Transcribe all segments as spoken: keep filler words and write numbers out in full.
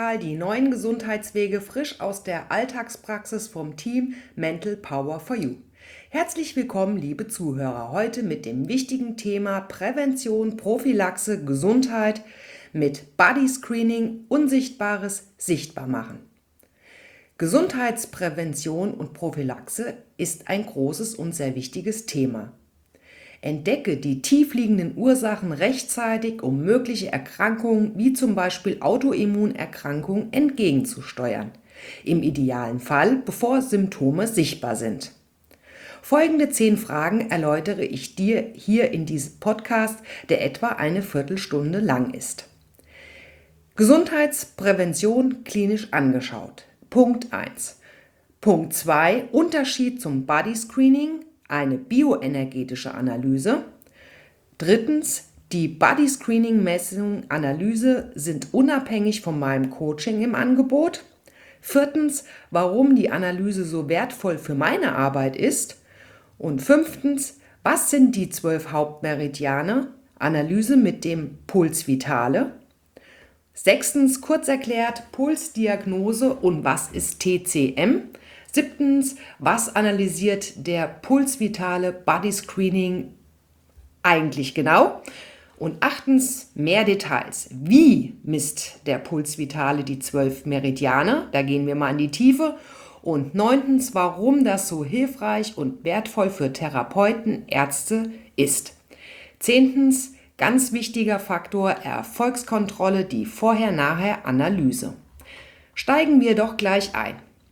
Vital, die neuen Gesundheitswege frisch aus der Alltagspraxis vom Team Mental Power for You. Herzlich willkommen, liebe Zuhörer, heute mit dem wichtigen Thema Prävention, Prophylaxe, Gesundheit mit Body Screening, Unsichtbares sichtbar machen. Gesundheitsprävention und Prophylaxe ist ein großes und sehr wichtiges Thema. Entdecke die tiefliegenden Ursachen rechtzeitig, um mögliche Erkrankungen wie zum Beispiel Autoimmunerkrankungen entgegenzusteuern. Im idealen Fall, bevor Symptome sichtbar sind. Folgende zehn Fragen erläutere ich dir hier in diesem Podcast, der etwa eine Viertelstunde lang ist. Gesundheitsprävention klinisch angeschaut. Punkt eins. Punkt zwei. Unterschied zum Body Screening. Eine bioenergetische Analyse. Drittens, die Body Screening Messung Analyse sind unabhängig von meinem Coaching im Angebot. Viertens, warum die Analyse so wertvoll für meine Arbeit ist. Und fünftens, was sind die zwölf Hauptmeridiane? Analyse mit dem Puls Vitale. Sechstens, kurz erklärt, Pulsdiagnose und was ist T C M? Siebtens, was analysiert der Pulsvitale Body Screening eigentlich genau? Und achtens, mehr Details. Wie misst der Pulsvitale die zwölf Meridiane? Da gehen wir mal in die Tiefe. Und neuntens, warum das so hilfreich und wertvoll für Therapeuten, Ärzte ist. Zehntens, ganz wichtiger Faktor, Erfolgskontrolle, die Vorher-Nachher-Analyse. Steigen wir doch gleich ein.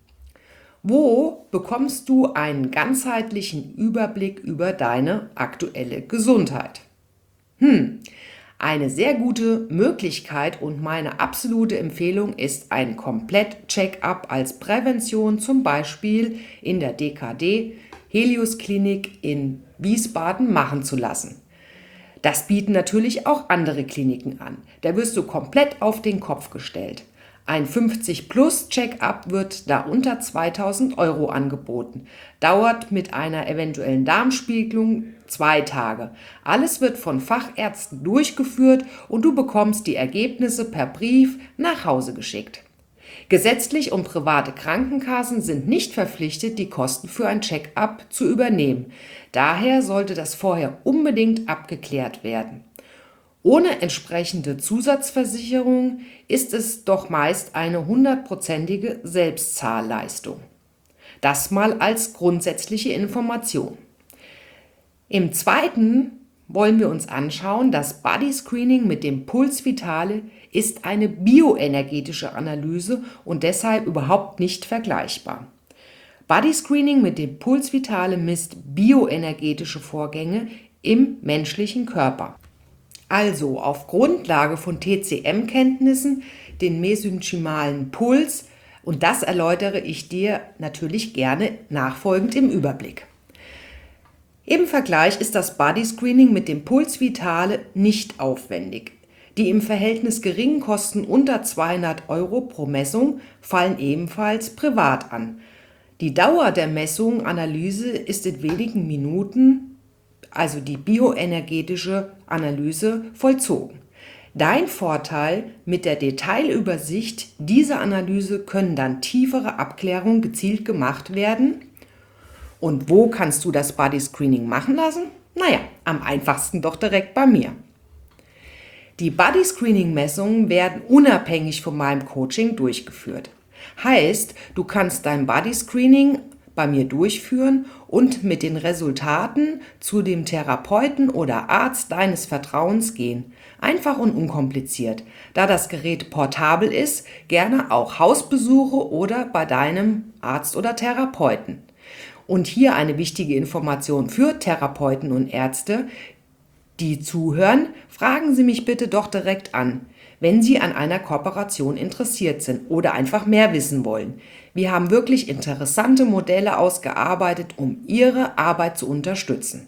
Wo bekommst du einen ganzheitlichen Überblick über deine aktuelle Gesundheit? Hm, eine sehr gute Möglichkeit und meine absolute Empfehlung ist ein Komplett-Check-up als Prävention, zum Beispiel in der D K D Helios Klinik in Wiesbaden machen zu lassen. Das bieten natürlich auch andere Kliniken an. Da wirst du komplett auf den Kopf gestellt. Ein fünfzig plus Check-up wird da unter zweitausend Euro angeboten. Dauert mit einer eventuellen Darmspiegelung zwei Tage. Alles wird von Fachärzten durchgeführt und du bekommst die Ergebnisse per Brief nach Hause geschickt. Gesetzlich und private Krankenkassen sind nicht verpflichtet, die Kosten für ein Check-up zu übernehmen. Daher sollte das vorher unbedingt abgeklärt werden. Ohne entsprechende Zusatzversicherung ist es doch meist eine hundertprozentige Selbstzahlleistung. Das mal als grundsätzliche Information. Im zweiten wollen wir uns anschauen, das Body Screening mit dem Puls Vitale ist eine bioenergetische Analyse und deshalb überhaupt nicht vergleichbar. Body Screening mit dem Puls Vitale misst bioenergetische Vorgänge im menschlichen Körper. Also auf Grundlage von T C M-Kenntnissen, den mesenchymalen Puls, und das erläutere ich dir natürlich gerne nachfolgend im Überblick. Im Vergleich ist das Body Screening mit dem Puls Vitale nicht aufwendig. Die im Verhältnis geringen Kosten unter zweihundert Euro pro Messung fallen ebenfalls privat an. Die Dauer der Messung Analyse ist in wenigen Minuten, also die bioenergetische Analyse, vollzogen. Dein Vorteil mit der Detailübersicht dieser Analyse können dann tiefere Abklärungen gezielt gemacht werden. Und wo kannst du das Body Screening machen lassen? Naja, am einfachsten doch direkt bei mir. Die Body Screening Messungen werden unabhängig von meinem Coaching durchgeführt. Heißt, du kannst dein Body Screening bei mir durchführen und mit den Resultaten zu dem Therapeuten oder Arzt deines Vertrauens gehen. Einfach und unkompliziert. Da das Gerät portabel ist, gerne auch Hausbesuche oder bei deinem Arzt oder Therapeuten. Und hier eine wichtige Information für Therapeuten und Ärzte, die zuhören, fragen Sie mich bitte doch direkt an, wenn Sie an einer Kooperation interessiert sind oder einfach mehr wissen wollen. Wir haben wirklich interessante Modelle ausgearbeitet, um Ihre Arbeit zu unterstützen.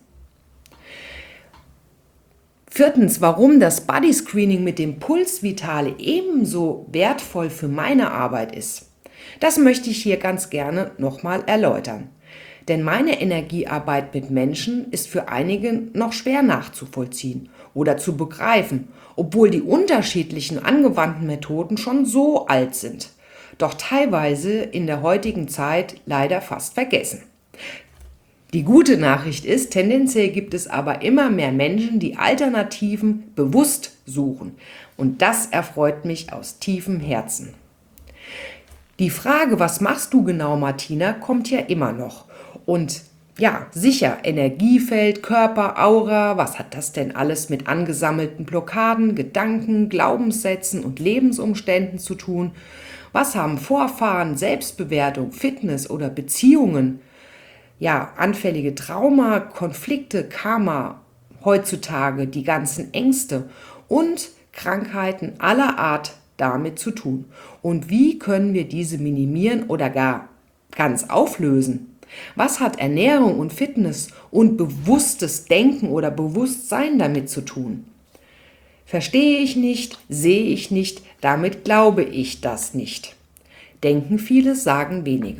Viertens, warum das Body Screening mit dem Puls Vitale ebenso wertvoll für meine Arbeit ist. Das möchte ich hier ganz gerne nochmal erläutern. Denn meine Energiearbeit mit Menschen ist für einige noch schwer nachzuvollziehen oder zu begreifen, obwohl die unterschiedlichen angewandten Methoden schon so alt sind, doch teilweise in der heutigen Zeit leider fast vergessen. Die gute Nachricht ist, tendenziell gibt es aber immer mehr Menschen, die Alternativen bewusst suchen. Und das erfreut mich aus tiefem Herzen. Die Frage, was machst du genau, Martina, kommt ja immer noch. Und ja, sicher, Energiefeld, Körper, Aura, was hat das denn alles mit angesammelten Blockaden, Gedanken, Glaubenssätzen und Lebensumständen zu tun? Was haben Vorfahren, Selbstbewertung, Fitness oder Beziehungen? Ja, anfällige Trauma, Konflikte, Karma, heutzutage die ganzen Ängste und Krankheiten aller Art damit zu tun. Und wie können wir diese minimieren oder gar ganz auflösen? Was hat Ernährung und Fitness und bewusstes Denken oder Bewusstsein damit zu tun? Verstehe ich nicht, sehe ich nicht, damit glaube ich das nicht. Denken viele, sagen wenige.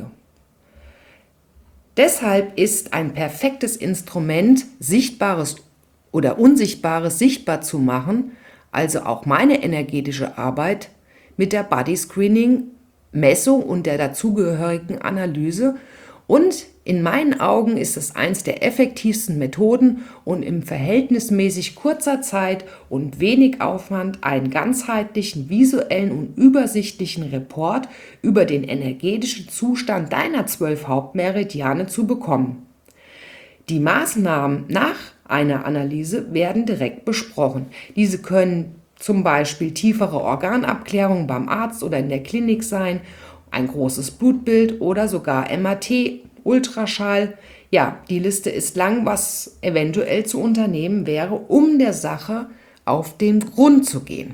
Deshalb ist ein perfektes Instrument, Sichtbares oder Unsichtbares sichtbar zu machen, also auch meine energetische Arbeit mit der Body Screening, Messung und der dazugehörigen Analyse. Und in meinen Augen ist es eins der effektivsten Methoden und im verhältnismäßig kurzer Zeit und wenig Aufwand einen ganzheitlichen, visuellen und übersichtlichen Report über den energetischen Zustand deiner zwölf Hauptmeridiane zu bekommen. Die Maßnahmen nach einer Analyse werden direkt besprochen. Diese können zum Beispiel tiefere Organabklärungen beim Arzt oder in der Klinik sein, ein großes Blutbild oder sogar M R T, Ultraschall. Ja, die Liste ist lang, was eventuell zu unternehmen wäre, um der Sache auf den Grund zu gehen.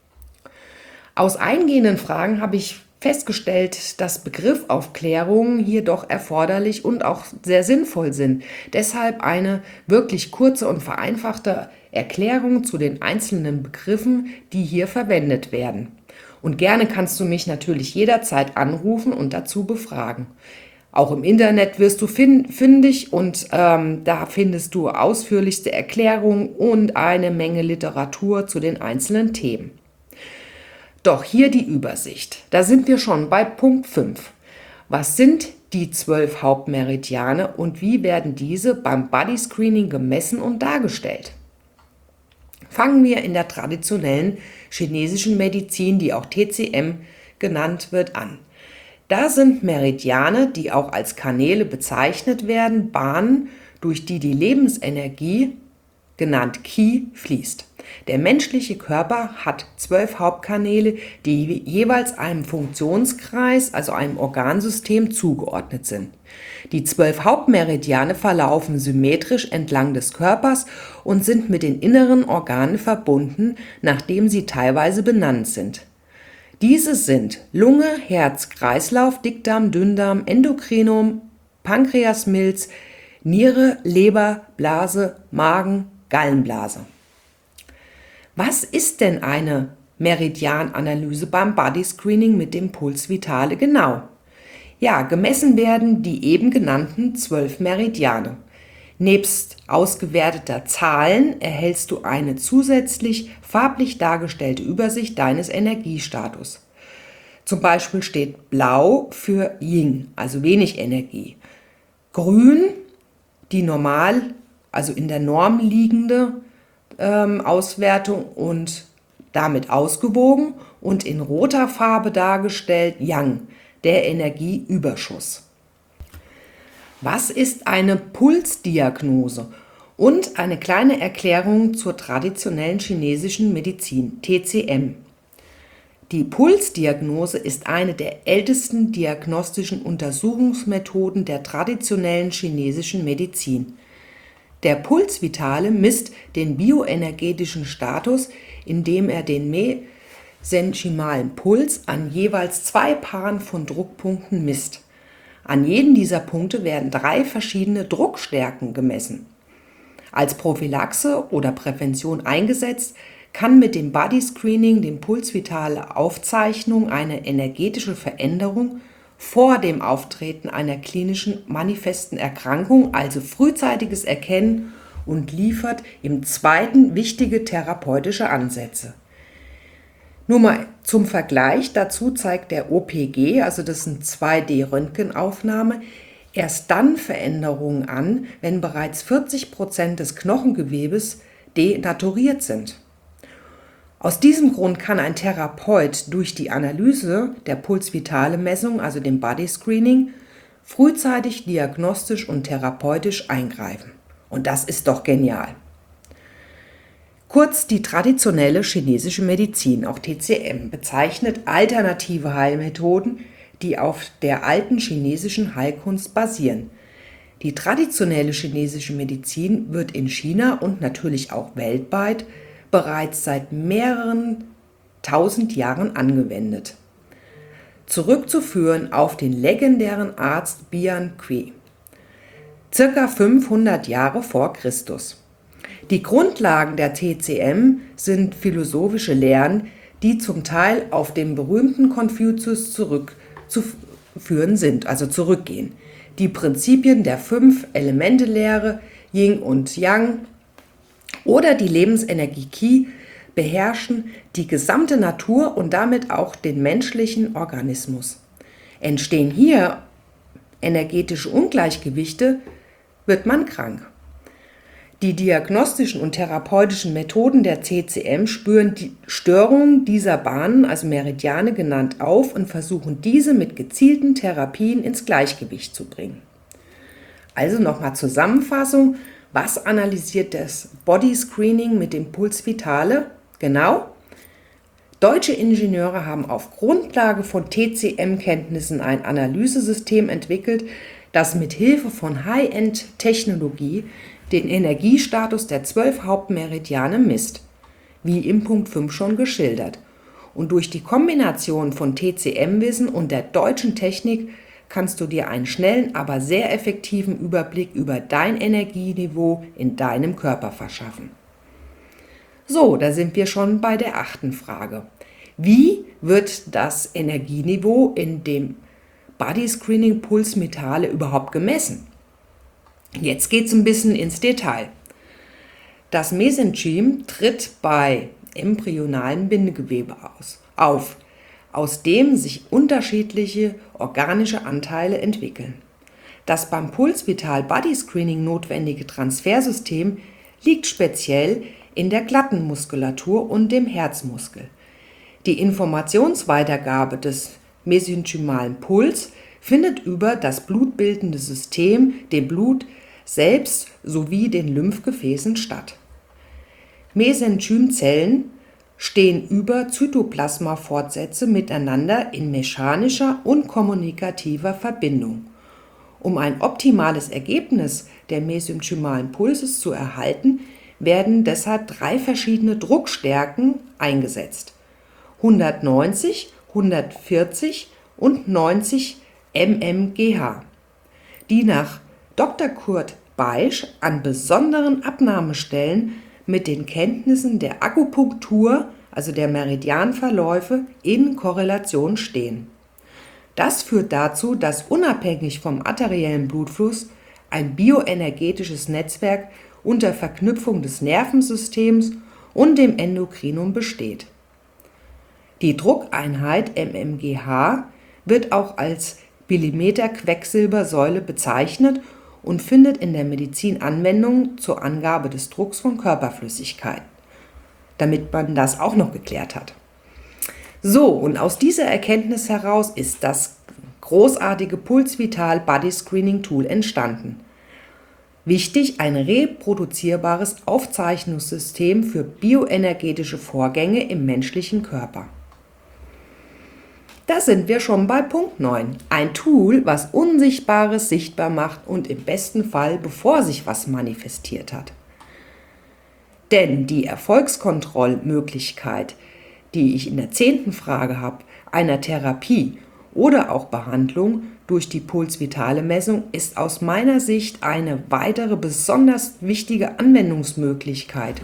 Aus eingehenden Fragen habe ich festgestellt, dass Begriffaufklärungen hier doch erforderlich und auch sehr sinnvoll sind. Deshalb eine wirklich kurze und vereinfachte Erklärung zu den einzelnen Begriffen, die hier verwendet werden. Und gerne kannst du mich natürlich jederzeit anrufen und dazu befragen. Auch im Internet wirst du fündig und ähm, da findest du ausführlichste Erklärungen und eine Menge Literatur zu den einzelnen Themen. Doch hier die Übersicht. Da sind wir schon bei Punkt fünf. Was sind die zwölf Hauptmeridiane und wie werden diese beim Body Screening gemessen und dargestellt? Fangen wir in der traditionellen chinesischen Medizin, die auch T C M genannt wird, an. Da sind Meridiane, die auch als Kanäle bezeichnet werden, Bahnen, durch die die Lebensenergie, genannt Qi, fließt. Der menschliche Körper hat zwölf Hauptkanäle, die jeweils einem Funktionskreis, also einem Organsystem, zugeordnet sind. Die zwölf Hauptmeridiane verlaufen symmetrisch entlang des Körpers und sind mit den inneren Organen verbunden, nachdem sie teilweise benannt sind. Diese sind Lunge, Herz, Kreislauf, Dickdarm, Dünndarm, Endokrinum, Pankreas, Milz, Niere, Leber, Blase, Magen, Gallenblase. Was ist denn eine Meridiananalyse beim Body Screening mit dem Puls Vitale genau? Ja, gemessen werden die eben genannten zwölf Meridiane. Nebst ausgewerteter Zahlen erhältst du eine zusätzlich farblich dargestellte Übersicht deines Energiestatus. Zum Beispiel steht Blau für Yin, also wenig Energie. Grün, die normal, also in der Norm liegende ähm, Auswertung und damit ausgewogen, und in roter Farbe dargestellt Yang, der Energieüberschuss. Was ist eine Pulsdiagnose? Und eine kleine Erklärung zur traditionellen chinesischen Medizin, T C M. Die Pulsdiagnose ist eine der ältesten diagnostischen Untersuchungsmethoden der traditionellen chinesischen Medizin. Der Puls Vitale misst den bioenergetischen Status, indem er den mesenchymalen Puls an jeweils zwei Paaren von Druckpunkten misst. An jedem dieser Punkte werden drei verschiedene Druckstärken gemessen. Als Prophylaxe oder Prävention eingesetzt, kann mit dem Body Screening, dem Puls Vitale Aufzeichnung, eine energetische Veränderung vor dem Auftreten einer klinischen manifesten Erkrankung, also frühzeitiges Erkennen, und liefert im zweiten wichtige therapeutische Ansätze. Nur mal zum Vergleich, dazu zeigt der O P G, also das ist eine zwei D Röntgenaufnahme, erst dann Veränderungen an, wenn bereits vierzig Prozent des Knochengewebes denaturiert sind. Aus diesem Grund kann ein Therapeut durch die Analyse der Pulsvitale-Messung, also dem Body Screening, frühzeitig diagnostisch und therapeutisch eingreifen. Und das ist doch genial. Kurz, die traditionelle chinesische Medizin, auch T C M, bezeichnet alternative Heilmethoden, die auf der alten chinesischen Heilkunst basieren. Die traditionelle chinesische Medizin wird in China und natürlich auch weltweit bereits seit mehreren tausend Jahren angewendet. Zurückzuführen auf den legendären Arzt Bian Qi, circa fünfhundert Jahre vor Christus. Die Grundlagen der T C M sind philosophische Lehren, die zum Teil auf den berühmten Konfuzius zurückzuführen sind, also zurückgehen. Die Prinzipien der Fünf-Elemente-Lehre, Yin und Yang oder die Lebensenergie Qi beherrschen die gesamte Natur und damit auch den menschlichen Organismus. Entstehen hier energetische Ungleichgewichte, wird man krank. Die diagnostischen und therapeutischen Methoden der T C M spüren die Störungen dieser Bahnen, also Meridiane genannt, auf und versuchen diese mit gezielten Therapien ins Gleichgewicht zu bringen. Also nochmal Zusammenfassung: Was analysiert das Body Screening mit dem Puls Vitale? Genau. Deutsche Ingenieure haben auf Grundlage von T C M-Kenntnissen ein Analysesystem entwickelt, das mit Hilfe von High-End-Technologie den Energiestatus der zwölf Hauptmeridiane misst, wie im Punkt fünf schon geschildert. Und durch die Kombination von T C M-Wissen und der deutschen Technik kannst du dir einen schnellen, aber sehr effektiven Überblick über dein Energieniveau in deinem Körper verschaffen. So, da sind wir schon bei der achten Frage. Wie wird das Energieniveau in dem Body Screening Puls Vitale überhaupt gemessen? Jetzt geht es ein bisschen ins Detail. Das Mesenchym tritt bei embryonalem Bindegewebe aus, auf, aus dem sich unterschiedliche organische Anteile entwickeln. Das beim Pulsvital Body Screening notwendige Transfersystem liegt speziell in der glatten Muskulatur und dem Herzmuskel. Die Informationsweitergabe des mesenchymalen Puls findet über das blutbildende System, dem Blut selbst sowie den Lymphgefäßen statt. Mesenchymzellen stehen über Zytoplasma-Fortsätze miteinander in mechanischer und kommunikativer Verbindung. Um ein optimales Ergebnis der mesenchymalen Pulses zu erhalten, werden deshalb drei verschiedene Druckstärken eingesetzt: hundertneunzig, hundertvierzig und neunzig mmGh, die nach Doktor Kurt Beisch an besonderen Abnahmestellen mit den Kenntnissen der Akupunktur, also der Meridianverläufe, in Korrelation stehen. Das führt dazu, dass unabhängig vom arteriellen Blutfluss ein bioenergetisches Netzwerk unter Verknüpfung des Nervensystems und dem Endokrinum besteht. Die Druckeinheit mmGh wird auch als Millimeter-Quecksilbersäule bezeichnet und findet in der Medizin Anwendung zur Angabe des Drucks von Körperflüssigkeit, damit man das auch noch geklärt hat. So, und aus dieser Erkenntnis heraus ist das großartige Pulsvital Body Screening Tool entstanden. Wichtig, ein reproduzierbares Aufzeichnungssystem für bioenergetische Vorgänge im menschlichen Körper. Da sind wir schon bei Punkt neun. Ein Tool, was Unsichtbares sichtbar macht und im besten Fall, bevor sich was manifestiert hat. Denn die Erfolgskontrollmöglichkeit, die ich in der zehnten Frage habe, einer Therapie oder auch Behandlung durch die Pulsvitale-Messung, ist aus meiner Sicht eine weitere besonders wichtige Anwendungsmöglichkeit.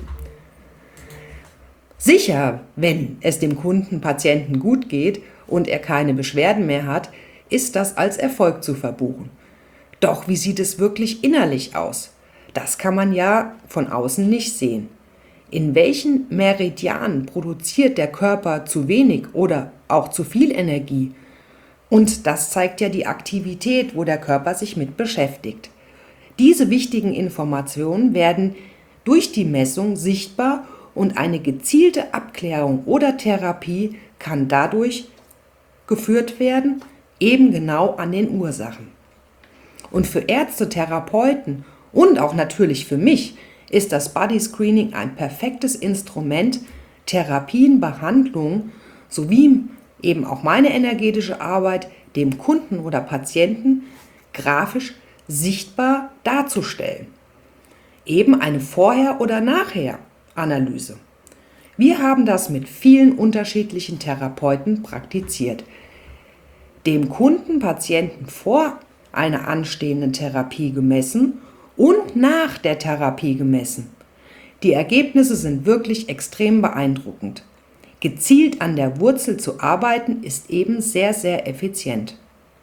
Sicher, wenn es dem Kunden, Patienten gut geht und er keine Beschwerden mehr hat, ist das als Erfolg zu verbuchen. Doch wie sieht es wirklich innerlich aus? Das kann man ja von außen nicht sehen. In welchen Meridianen produziert der Körper zu wenig oder auch zu viel Energie? Und das zeigt ja die Aktivität, wo der Körper sich mit beschäftigt. Diese wichtigen Informationen werden durch die Messung sichtbar und eine gezielte Abklärung oder Therapie kann dadurch geführt werden, eben genau an den Ursachen. Und für Ärzte, Therapeuten und auch natürlich für mich ist das Body Screening ein perfektes Instrument, Therapien, Behandlungen sowie eben auch meine energetische Arbeit dem Kunden oder Patienten grafisch sichtbar darzustellen. Eben eine Vorher- oder Nachher-Analyse. Wir haben das mit vielen unterschiedlichen Therapeuten praktiziert. Dem Kunden, Patienten vor einer anstehenden Therapie gemessen und nach der Therapie gemessen. Die Ergebnisse sind wirklich extrem beeindruckend. Gezielt an der Wurzel zu arbeiten ist eben sehr, sehr effizient.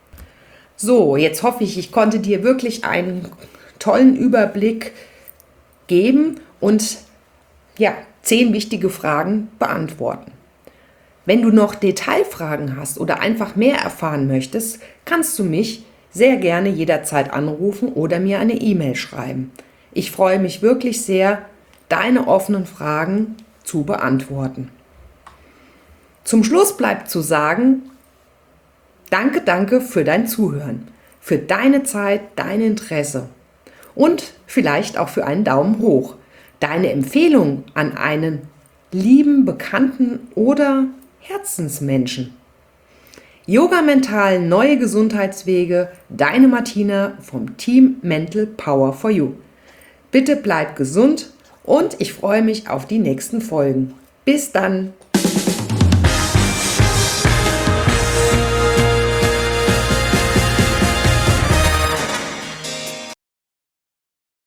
So, jetzt hoffe ich, ich konnte dir wirklich einen tollen Überblick geben und ja, zehn wichtige Fragen beantworten. Wenn du noch Detailfragen hast oder einfach mehr erfahren möchtest, kannst du mich sehr gerne jederzeit anrufen oder mir eine E-Mail schreiben. Ich freue mich wirklich sehr, deine offenen Fragen zu beantworten. Zum Schluss bleibt zu sagen, danke, danke für dein Zuhören, für deine Zeit, dein Interesse und vielleicht auch für einen Daumen hoch. Deine Empfehlung an einen lieben, Bekannten oder Herzensmenschen. Yoga Mental, neue Gesundheitswege, deine Martina vom Team Mental Power for You. Bitte bleib gesund und ich freue mich auf die nächsten Folgen. Bis dann!